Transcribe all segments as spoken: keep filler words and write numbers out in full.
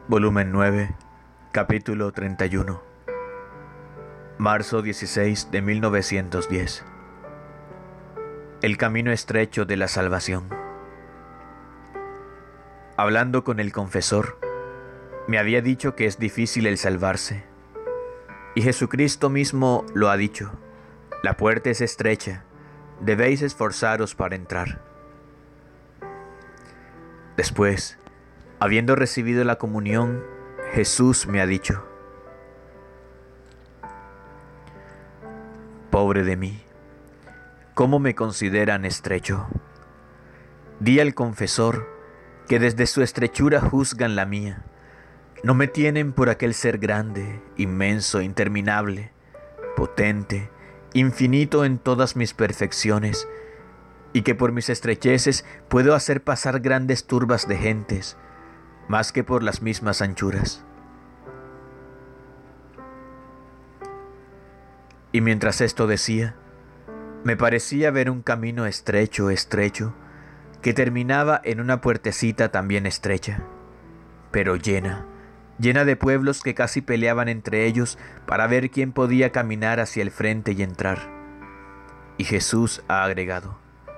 Volumen nueve, capítulo treinta y uno. Marzo dieciséis de mil novecientos diez. El camino estrecho de la salvación. Hablando con el confesor, me había dicho que es difícil el salvarse. Y Jesucristo mismo lo ha dicho: la puerta es estrecha, debéis esforzaros para entrar. Después, habiendo recibido la comunión, Jesús me ha dicho: pobre de mí, ¿cómo me consideran estrecho? Di al confesor que desde su estrechura juzgan la mía. No me tienen por aquel ser grande, inmenso, interminable, potente, infinito en todas mis perfecciones, y que por mis estrecheces puedo hacer pasar grandes turbas de gentes, más que por las mismas anchuras. Y mientras esto decía, me parecía ver un camino estrecho, estrecho, que terminaba en una puertecita también estrecha, pero llena, llena de pueblos que casi peleaban entre ellos para ver quién podía caminar hacia el frente y entrar. Y Jesús ha agregado: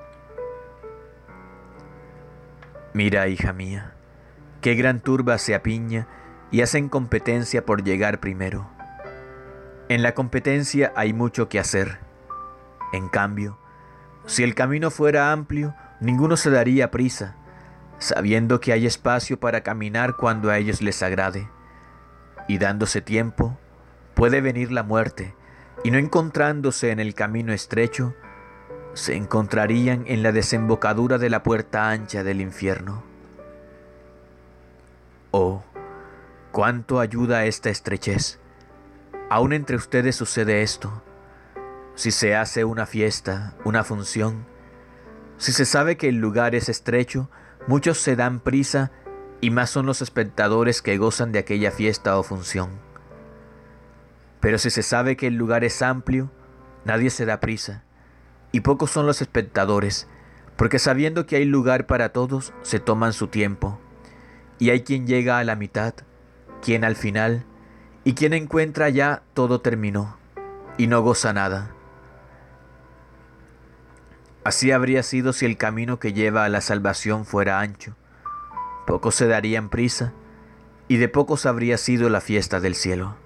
mira, hija mía, qué gran turba se apiña y hacen competencia por llegar primero. En la competencia hay mucho que hacer. En cambio, si el camino fuera amplio, ninguno se daría prisa, sabiendo que hay espacio para caminar cuando a ellos les agrade. Y dándose tiempo, puede venir la muerte, y no encontrándose en el camino estrecho, se encontrarían en la desembocadura de la puerta ancha del infierno. Oh, cuánto ayuda esta estrechez. Aún entre ustedes sucede esto. Si se hace una fiesta, una función, si se sabe que el lugar es estrecho, muchos se dan prisa y más son los espectadores que gozan de aquella fiesta o función. Pero si se sabe que el lugar es amplio, nadie se da prisa y pocos son los espectadores, porque sabiendo que hay lugar para todos, se toman su tiempo. Y hay quien llega a la mitad, quien al final, y quien encuentra ya todo terminó, y no goza nada. Así habría sido si el camino que lleva a la salvación fuera ancho. Pocos se darían prisa, y de pocos habría sido la fiesta del cielo.